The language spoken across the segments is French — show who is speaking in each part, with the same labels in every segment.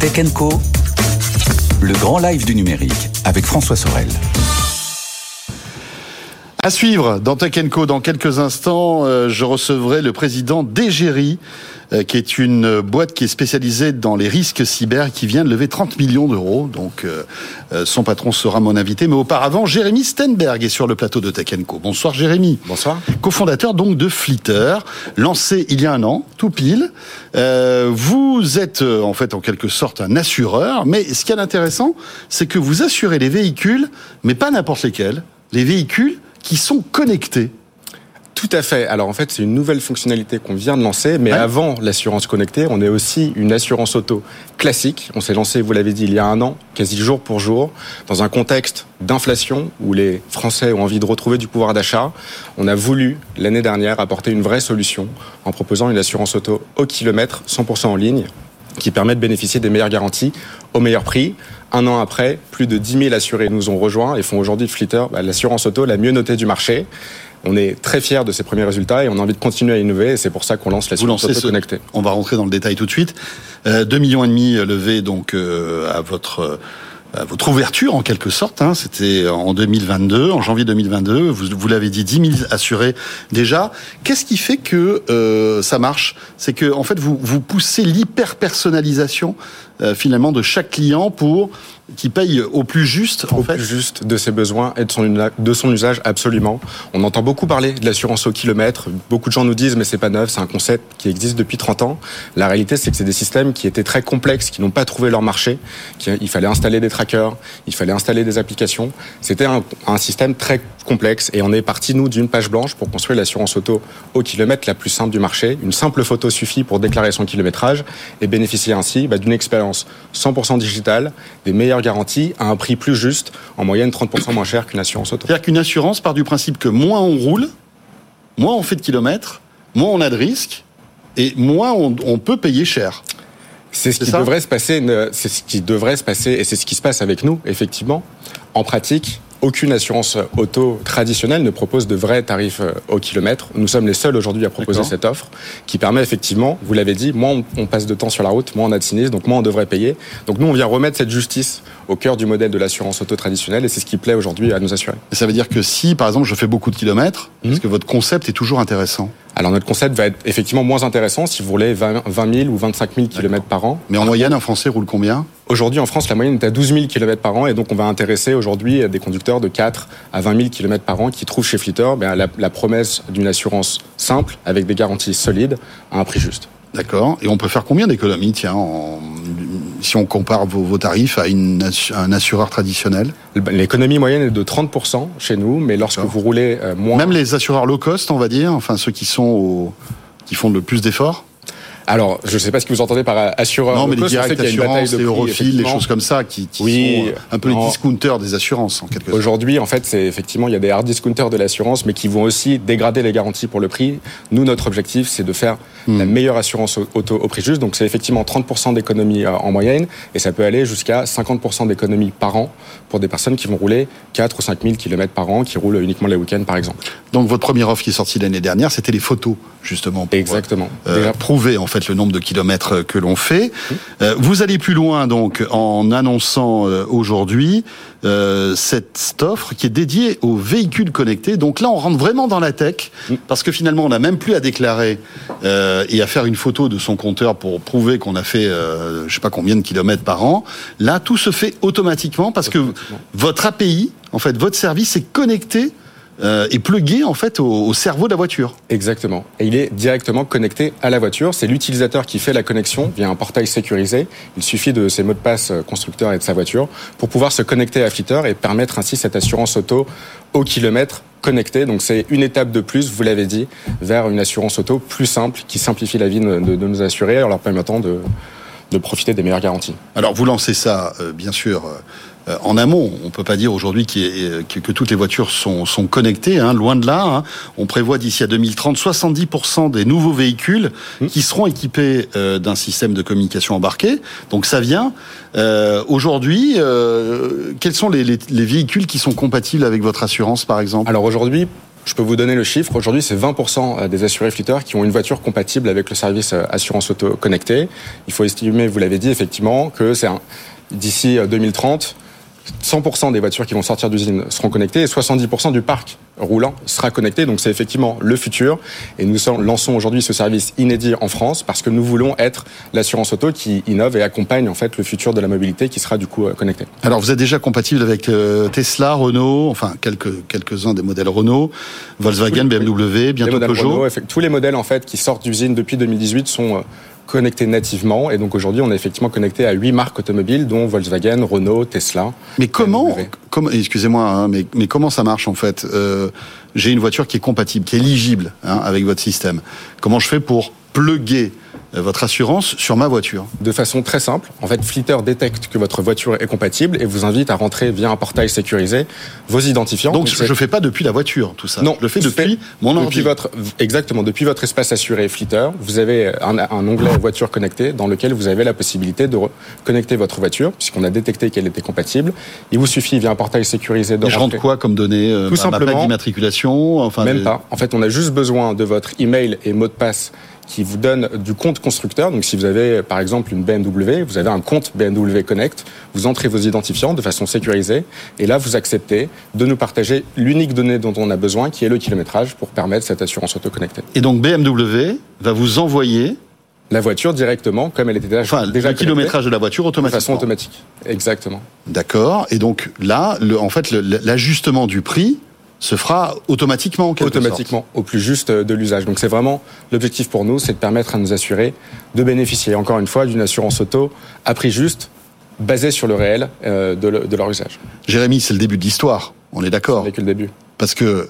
Speaker 1: Tech & Co, le grand live du numérique avec François Sorel.
Speaker 2: À suivre dans Tech & Co, dans quelques instants, je recevrai le président d'Egeri, qui est une boîte qui est spécialisée dans les risques cyber, qui vient de lever 30 millions d'euros. Donc, son patron sera mon invité. Mais auparavant, Jérémy Stenberg est sur le plateau de Tech & Co. Bonsoir Jérémy.
Speaker 3: Bonsoir.
Speaker 2: Cofondateur donc de Flitter, lancé il y a un an, tout pile. Vous êtes en fait en quelque sorte un assureur. Mais ce qui est intéressant, c'est que vous assurez les véhicules, mais pas n'importe lesquels. Les véhicules qui sont connectés.
Speaker 3: Tout à fait. Alors en fait, c'est une nouvelle fonctionnalité qu'on vient de lancer, mais avant l'assurance connectée, on est aussi une assurance auto classique. On s'est lancé, vous l'avez dit, il y a un an, quasi jour pour jour, dans un contexte d'inflation où les Français ont envie de retrouver du pouvoir d'achat. On a voulu, l'année dernière, apporter une vraie solution en proposant une assurance auto au kilomètre, 100% en ligne, qui permet de bénéficier des meilleures garanties au meilleur prix. Un an après, plus de 10 000 assurés nous ont rejoints et font aujourd'hui de Flitter l'assurance auto la mieux notée du marché. On est très fiers de ces premiers résultats et on a envie de continuer à innover et c'est pour ça qu'on lance l'assurance auto connectée.
Speaker 2: On va rentrer dans le détail tout de suite. 2,5 millions levés donc à votre ouverture en quelque sorte, hein. C'était en 2022, en janvier 2022. Vous l'avez dit, 10 000 assurés déjà. Qu'est-ce qui fait que ça marche ? C'est que en fait vous poussez l'hyper personnalisation finalement de chaque client pour qui paye au plus juste,
Speaker 3: plus juste de ses besoins et de son usage, absolument. On entend beaucoup parler de l'assurance au kilomètre. Beaucoup de gens nous disent, mais c'est pas neuf, c'est un concept qui existe depuis 30 ans. La réalité, c'est que c'est des systèmes qui étaient très complexes, qui n'ont pas trouvé leur marché. Il fallait installer des trackers, il fallait installer des applications. C'était un système très complexe et on est parti, nous, d'une page blanche pour construire l'assurance auto au kilomètre la plus simple du marché. Une simple photo suffit pour déclarer son kilométrage et bénéficier ainsi d'une expérience 100% digitale, des meilleures garanties à un prix plus juste, en moyenne 30% moins cher qu'une assurance auto.
Speaker 2: C'est-à-dire qu'une assurance part du principe que moins on roule, moins on fait de kilomètres, moins on a de risques et moins on peut payer cher.
Speaker 3: C'est ce qui devrait se passer, c'est ce qui devrait se passer et c'est ce qui se passe avec nous, effectivement. En pratique, aucune assurance auto traditionnelle ne propose de vrais tarifs au kilomètre. Nous sommes les seuls aujourd'hui à proposer cette offre qui permet effectivement, vous l'avez dit, moins on passe de temps sur la route, moins on a de sinistres, donc moins on devrait payer. Donc nous, on vient remettre cette justice au cœur du modèle de l'assurance auto traditionnelle et c'est ce qui plaît aujourd'hui à nos assurés.
Speaker 2: Et ça veut dire que si, par exemple, je fais beaucoup de kilomètres, est-ce que votre concept est toujours intéressant ?
Speaker 3: Alors notre concept va être effectivement moins intéressant si vous roulez 20 000 ou 25 000 km par an.
Speaker 2: Mais en moyenne, un Français roule combien ?
Speaker 3: Aujourd'hui, en France, la moyenne est à 12 000 km par an et donc on va intéresser aujourd'hui des conducteurs de 4 à 20 000 km par an qui trouvent chez Flitter la promesse d'une assurance simple avec des garanties solides à un prix juste.
Speaker 2: D'accord. Et on peut faire combien d'économies, si on compare vos tarifs à un assureur traditionnel ?
Speaker 3: L'économie moyenne est de 30% chez nous, mais lorsque vous roulez moins...
Speaker 2: Même les assureurs low cost, on va dire, enfin ceux qui font le plus d'efforts ?
Speaker 3: Alors, je ne sais pas ce que vous entendez par assureur.
Speaker 2: Non, mais les directs assurances, les Eurofil, les choses comme ça, qui sont un peu les discounters des assurances, en quelque sorte.
Speaker 3: Aujourd'hui, en fait, c'est effectivement, il y a des hard discounters de l'assurance, mais qui vont aussi dégrader les garanties pour le prix. Nous, notre objectif, c'est de faire la meilleure assurance auto au prix juste. Donc, c'est effectivement 30% d'économie en moyenne, et ça peut aller jusqu'à 50% d'économie par an pour des personnes qui vont rouler 4 ou 5 000 km par an, qui roulent uniquement les week-ends, par exemple.
Speaker 2: Donc, votre première offre qui est sortie l'année dernière, c'était les photos, justement.
Speaker 3: Exactement.
Speaker 2: Prouver, en fait, le nombre de kilomètres que l'on fait. Vous allez plus loin, donc, en annonçant aujourd'hui cette offre qui est dédiée aux véhicules connectés. Donc là, on rentre vraiment dans la tech, parce que finalement, on n'a même plus à déclarer et à faire une photo de son compteur pour prouver qu'on a fait, je sais pas combien de kilomètres par an. Là, tout se fait automatiquement, parce que votre API, en fait, votre service est connecté est plugué en fait au cerveau de la voiture.
Speaker 3: Exactement. Et il est directement connecté à la voiture. C'est l'utilisateur qui fait la connexion via un portail sécurisé. Il suffit de ses mots de passe constructeur et de sa voiture pour pouvoir se connecter à Flitter et permettre ainsi cette assurance auto au kilomètre connectée. Donc c'est une étape de plus, vous l'avez dit, vers une assurance auto plus simple qui simplifie la vie de nos assurés en leur permettant de profiter des meilleures garanties.
Speaker 2: Alors vous lancez ça, bien sûr, en amont. On peut pas dire aujourd'hui que toutes les voitures sont connectées, hein, loin de là. Hein. On prévoit d'ici à 2030 70% des nouveaux véhicules qui seront équipés d'un système de communication embarqué. Donc ça vient. Aujourd'hui, quels sont les véhicules qui sont compatibles avec votre assurance, par exemple ?
Speaker 3: Alors aujourd'hui, Je peux vous donner le chiffre. Aujourd'hui, c'est 20% des assurés fleeteurs qui ont une voiture compatible avec le service assurance auto connecté. Il faut estimer, vous l'avez dit, effectivement, que d'ici 2030, 100% des voitures qui vont sortir d'usine seront connectées et 70% du parc roulant sera connecté. Donc c'est effectivement le futur. Et nous lançons aujourd'hui ce service inédit en France parce que nous voulons être l'assurance auto qui innove et accompagne en fait le futur de la mobilité qui sera du coup connecté.
Speaker 2: Alors vous êtes déjà compatible avec Tesla, Renault, enfin quelques-uns des modèles Renault, Volkswagen, BMW, bientôt Peugeot.
Speaker 3: Renault, tous les modèles en fait qui sortent d'usine depuis 2018 sont connectés nativement. Et donc aujourd'hui, on est effectivement connecté à 8 marques automobiles, dont Volkswagen, Renault, Tesla.
Speaker 2: Mais comment excusez-moi, hein, mais comment ça marche en fait j'ai une voiture qui est compatible, qui est éligible avec votre système. Comment je fais pour plugger votre assurance sur ma voiture?
Speaker 3: De façon très simple. En fait, Fleetr détecte que votre voiture est compatible et vous invite à rentrer via un portail sécurisé vos identifiants.
Speaker 2: Donc je ne fais pas depuis la voiture, tout ça.
Speaker 3: Non,
Speaker 2: je le fais depuis mon ordi.
Speaker 3: Exactement. Depuis votre espace assuré Fleetr, vous avez un onglet voiture connectée dans lequel vous avez la possibilité de connecter votre voiture, puisqu'on a détecté qu'elle était compatible. Il vous suffit, via un portail sécurisé, de rentrer.
Speaker 2: Et je rentre quoi comme données?
Speaker 3: Tout simplement.
Speaker 2: Ma plaque d'immatriculation,
Speaker 3: Même pas. En fait, on a juste besoin de votre email et mot de passe qui vous donne du compte constructeur. Donc si vous avez par exemple une BMW, vous avez un compte BMW Connect, vous entrez vos identifiants de façon sécurisée et là vous acceptez de nous partager l'unique donnée dont on a besoin qui est le kilométrage pour permettre cette assurance auto connectée.
Speaker 2: Et donc BMW va vous envoyer
Speaker 3: la voiture directement comme elle était déjà
Speaker 2: le kilométrage de la voiture automatiquement.
Speaker 3: De façon automatique. Exactement.
Speaker 2: D'accord. Et donc là, l'ajustement du prix se fera automatiquement,
Speaker 3: au plus juste de l'usage. Donc c'est vraiment l'objectif pour nous, c'est de permettre à nos assurés de bénéficier, encore une fois, d'une assurance auto à prix juste, basée sur le réel de leur usage.
Speaker 2: Jérémy, c'est le début de l'histoire, on est d'accord?
Speaker 3: Ce n'est que le début.
Speaker 2: Parce que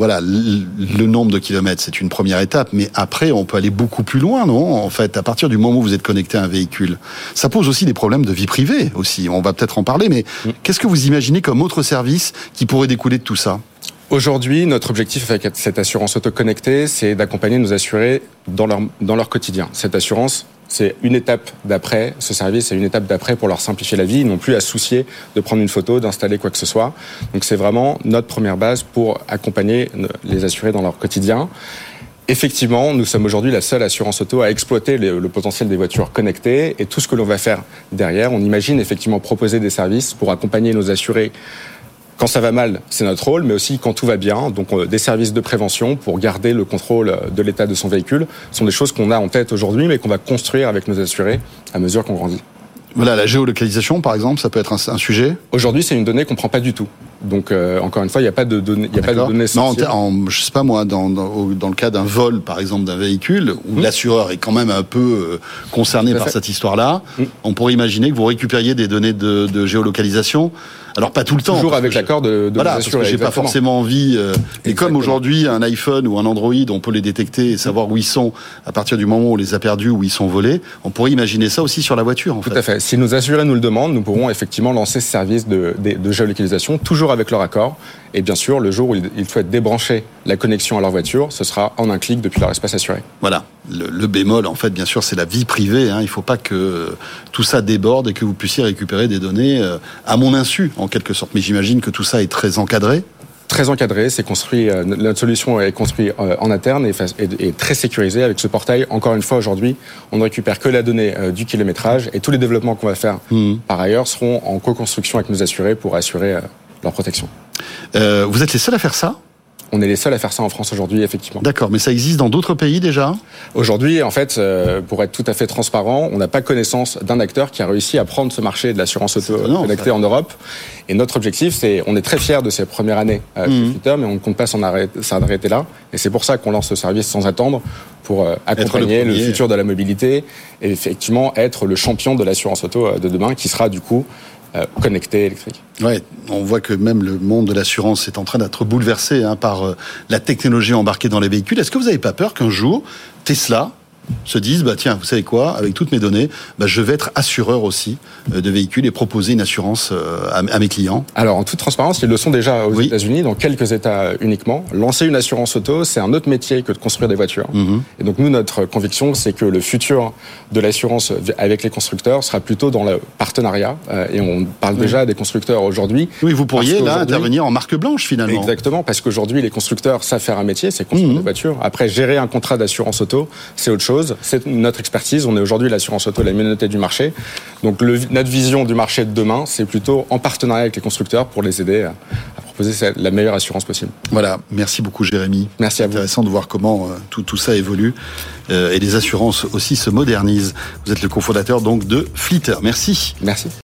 Speaker 2: le nombre de kilomètres, c'est une première étape, mais après, on peut aller beaucoup plus loin, non? En fait, à partir du moment où vous êtes connecté à un véhicule, ça pose aussi des problèmes de vie privée aussi. On va peut-être en parler, mais qu'est-ce que vous imaginez comme autre service qui pourrait découler de tout ça?
Speaker 3: Aujourd'hui, notre objectif avec cette assurance auto connectée, c'est d'accompagner nos assurés dans leur quotidien. Cette assurance, c'est une étape d'après. Ce service, c'est une étape d'après pour leur simplifier la vie. Ils n'ont plus à se soucier de prendre une photo, d'installer quoi que ce soit. Donc c'est vraiment notre première base pour accompagner les assurés dans leur quotidien. Effectivement, nous sommes aujourd'hui la seule assurance auto à exploiter le potentiel des voitures connectées. Et tout ce que l'on va faire derrière, on imagine effectivement proposer des services pour accompagner nos assurés. Quand ça va mal, c'est notre rôle, mais aussi quand tout va bien. Donc des services de prévention pour garder le contrôle de l'état de son véhicule sont des choses qu'on a en tête aujourd'hui, mais qu'on va construire avec nos assurés à mesure qu'on grandit.
Speaker 2: Voilà, la géolocalisation, par exemple, ça peut être un sujet.
Speaker 3: Aujourd'hui, c'est une donnée qu'on prend pas du tout. Donc, encore une fois, il n'y a pas de données, sensibles.
Speaker 2: Non, je sais pas moi, dans le cas d'un vol, par exemple, d'un véhicule, où l'assureur est quand même un peu concerné par cette histoire-là, on pourrait imaginer que vous récupériez des données de géolocalisation. Alors pas tout le temps.
Speaker 3: Toujours avec l'accord de
Speaker 2: voilà, parce que j'ai pas forcément envie. Et comme aujourd'hui un iPhone ou un Android, on peut les détecter et savoir où ils sont à partir du moment où on les a perdus ou ils sont volés, on pourrait imaginer ça aussi sur la voiture. En fait.
Speaker 3: Tout à fait. Si nos assurés nous le demandent, nous pourrons effectivement lancer ce service de géolocalisation, toujours avec leur accord. Et bien sûr, le jour où ils souhaitent débrancher la connexion à leur voiture, ce sera en un clic depuis leur espace assuré.
Speaker 2: Voilà. Le bémol, en fait, bien sûr, c'est la vie privée. Il ne faut pas que tout ça déborde et que vous puissiez récupérer des données à mon insu, en quelque sorte. Mais j'imagine que tout ça est très encadré.
Speaker 3: Très encadré, c'est construit. Notre solution est construite en interne et très sécurisée avec ce portail. Encore une fois, aujourd'hui, on ne récupère que la donnée du kilométrage et tous les développements qu'on va faire par ailleurs seront en co-construction avec nos assurés pour assurer leur protection.
Speaker 2: Vous êtes les seuls à faire ça ?
Speaker 3: On est les seuls à faire ça en France aujourd'hui, effectivement.
Speaker 2: D'accord, mais ça existe dans d'autres pays déjà ?
Speaker 3: Aujourd'hui, en fait, pour être tout à fait transparent, on n'a pas connaissance d'un acteur qui a réussi à prendre ce marché de l'assurance auto connectée en Europe. Et notre objectif, on est très fiers de ces premières années chez Fleetr, mais on ne compte pas s'arrêter là. Et c'est pour ça qu'on lance ce service sans attendre, pour accompagner le futur de la mobilité et effectivement être le champion de l'assurance auto de demain, qui sera du coup connecté, électrique.
Speaker 2: Ouais, on voit que même le monde de l'assurance est en train d'être bouleversé par la technologie embarquée dans les véhicules. Est-ce que vous n'avez pas peur qu'un jour, Tesla se disent, tiens, vous savez quoi, avec toutes mes données, je vais être assureur aussi de véhicules et proposer une assurance à mes clients.
Speaker 3: Alors, en toute transparence, ils le sont déjà aux États-Unis, dans quelques États uniquement. Lancer une assurance auto, c'est un autre métier que de construire des voitures. Et donc, nous, notre conviction, c'est que le futur de l'assurance avec les constructeurs sera plutôt dans le partenariat. Et on parle déjà des constructeurs aujourd'hui.
Speaker 2: Oui, vous pourriez là intervenir en marque blanche finalement.
Speaker 3: Exactement, parce qu'aujourd'hui, les constructeurs savent faire un métier, c'est construire des voitures. Après, gérer un contrat d'assurance auto, c'est autre chose. C'est notre expertise. On est aujourd'hui l'assurance auto la mieux notée du marché. Donc notre vision du marché de demain, c'est plutôt en partenariat avec les constructeurs pour les aider à proposer la meilleure assurance possible.
Speaker 2: Voilà, merci beaucoup Jérémy.
Speaker 3: Merci à vous.
Speaker 2: C'est intéressant de voir comment tout ça évolue et les assurances aussi se modernisent. Vous êtes le cofondateur donc de Flitter. Merci.
Speaker 3: Merci.